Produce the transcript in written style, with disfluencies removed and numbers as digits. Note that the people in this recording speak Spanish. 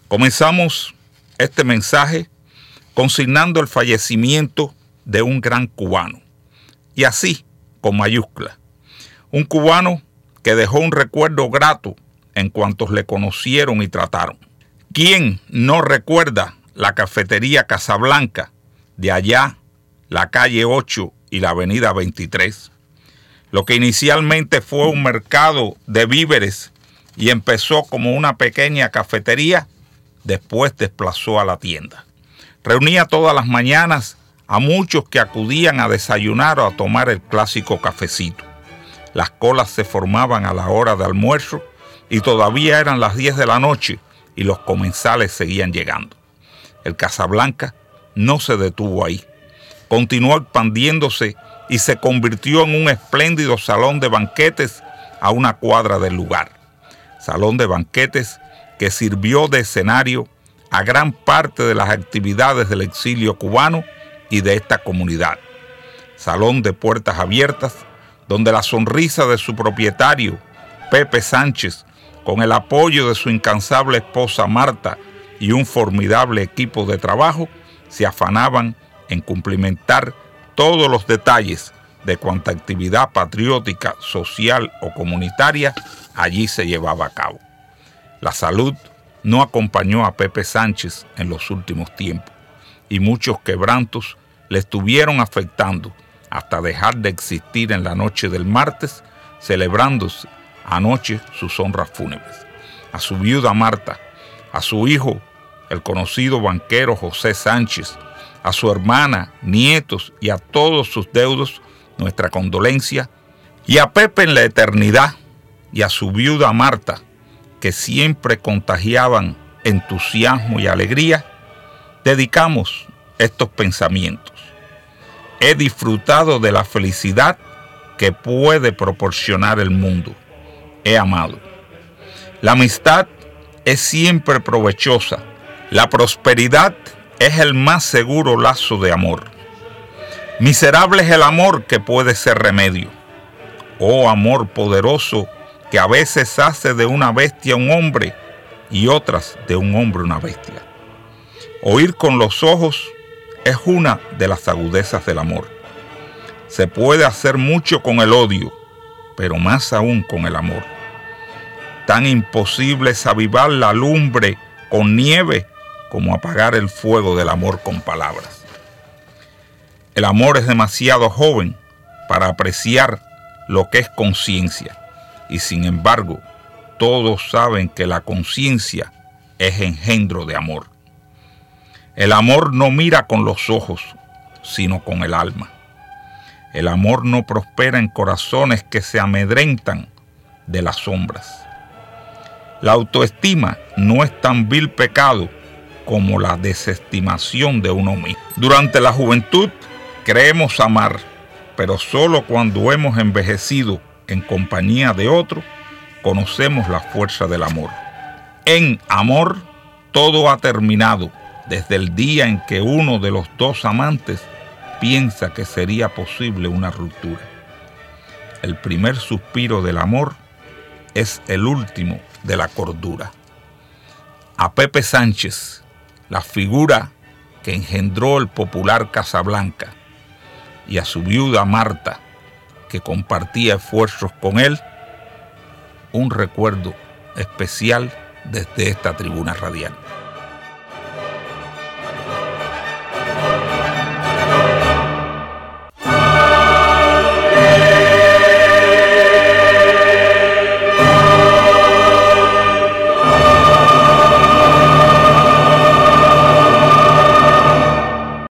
Comenzamos este mensaje consignando el fallecimiento de un gran cubano, y así, con mayúsculas, un cubano que dejó un recuerdo grato en cuantos le conocieron y trataron. ¿Quién no recuerda la cafetería Casablanca, de allá, la calle 8 y la avenida 23? Lo que inicialmente fue un mercado de víveres y empezó como una pequeña cafetería, después desplazó a la tienda. Reunía todas las mañanas a muchos que acudían a desayunar o a tomar el clásico cafecito. Las colas se formaban a la hora de almuerzo y todavía eran las 10 de la noche y los comensales seguían llegando. El Casablanca no se detuvo ahí. Continuó expandiéndose y se convirtió en un espléndido salón de banquetes a una cuadra del lugar. Salón de banquetes que sirvió de escenario a gran parte de las actividades del exilio cubano y de esta comunidad. Salón de puertas abiertas, donde la sonrisa de su propietario, Pepe Sánchez, con el apoyo de su incansable esposa Marta y un formidable equipo de trabajo, se afanaban en cumplimentar todos los detalles de cuanta actividad patriótica, social o comunitaria allí se llevaba a cabo. La salud no acompañó a Pepe Sánchez en los últimos tiempos y muchos quebrantos le estuvieron afectando hasta dejar de existir en la noche del martes, celebrándose anoche sus honras fúnebres. A su viuda Marta, a su hijo, el conocido banquero José Sánchez, a su hermana, nietos y a todos sus deudos, nuestra condolencia, y a Pepe en la eternidad, y a su viuda Marta, que siempre contagiaban entusiasmo y alegría, dedicamos estos pensamientos. He disfrutado de la felicidad que puede proporcionar el mundo. He amado. La amistad es siempre provechosa. La prosperidad es el más seguro lazo de amor. Miserable es el amor que puede ser remedio. Oh amor poderoso, que a veces hace de una bestia un hombre y otras de un hombre una bestia. Oír con los ojos es una de las agudezas del amor. Se puede hacer mucho con el odio, pero más aún con el amor. Tan imposible es avivar la lumbre con nieve como apagar el fuego del amor con palabras. El amor es demasiado joven para apreciar lo que es conciencia. Y sin embargo, todos saben que la conciencia es engendro de amor. El amor no mira con los ojos, sino con el alma. El amor no prospera en corazones que se amedrentan de las sombras. La autoestima no es tan vil pecado como la desestimación de uno mismo. Durante la juventud creemos amar, pero solo cuando hemos envejecido en compañía de otro, conocemos la fuerza del amor. En amor, todo ha terminado desde el día en que uno de los dos amantes piensa que sería posible una ruptura. El primer suspiro del amor es el último de la cordura. A Pepe Sánchez, la figura que engendró el popular Casablanca, y a su viuda Marta, que compartía esfuerzos con él, un recuerdo especial desde esta tribuna radial.